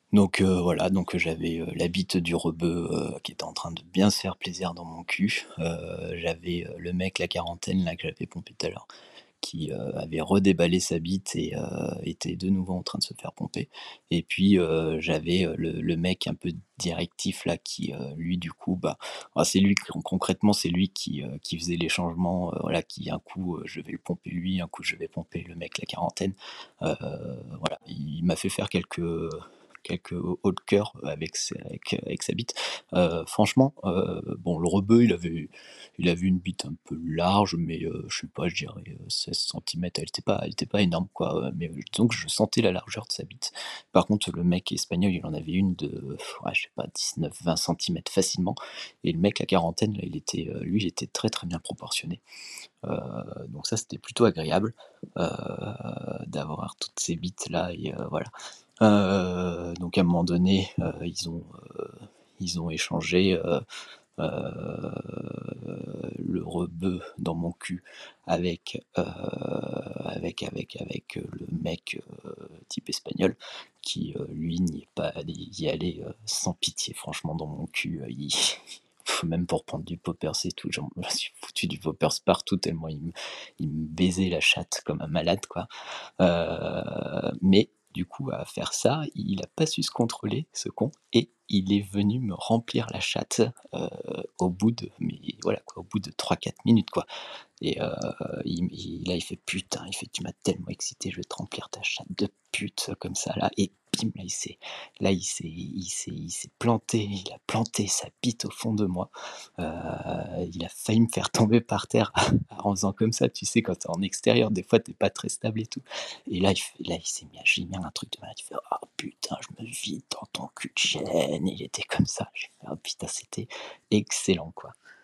Donc voilà, donc j'avais, la bite du rebeu, qui était en train de bien se faire plaisir dans mon cul. J'avais, le mec, la quarantaine là que j'avais pompé tout à l'heure, qui, avait redéballé sa bite et était de nouveau en train de se faire pomper. Et puis, j'avais, le mec un peu directif là qui, lui du coup, bah, c'est lui concrètement, c'est lui qui faisait les changements, voilà, qui un coup, je vais le pomper lui, un coup je vais pomper le mec, la quarantaine. Voilà, il m'a fait faire quelques hauts de cœur avec sa bite. Franchement, bon, le rebeu, il avait une bite un peu large, mais je sais pas, je dirais, 16 centimètres. Elle était pas énorme, quoi, mais disons que je sentais la largeur de sa bite. Par contre, le mec espagnol, il en avait une de, ouais, je sais pas, 19-20 centimètres facilement, et le mec, la quarantaine, là, lui, il était très, très bien proportionné. Donc ça, c'était plutôt agréable, heu, d'avoir toutes ces bites-là et voilà. Donc à un moment donné, ils ont échangé, le rebeu dans mon cul avec le mec, type espagnol qui, lui y allait, sans pitié franchement dans mon cul, il même pour prendre du poppers et tout, j'en me suis foutu du poppers partout tellement il me baisait la chatte comme un malade, quoi. Mais du coup, à faire ça, il a pas su se contrôler, ce con, et il est venu me remplir la chatte, au bout de mais voilà quoi, au bout de 3-4 minutes, quoi. Et là, il fait: «Putain», il fait: «Tu m'as tellement excité, je vais te remplir ta chatte de pute comme ça là», et bim, il s'est planté, il a planté sa bite au fond de moi. Heu, il a failli me faire tomber par terre en faisant comme ça, tu sais, quand tu es en extérieur, des fois, tu es pas très stable et tout. Et là, il s'est mis à gémir un truc de malade, il fait: «Ah putain, je me vide dans ton cul de chienne», il était comme ça. J'ai fait: «Ah putain», c'était excellent, quoi.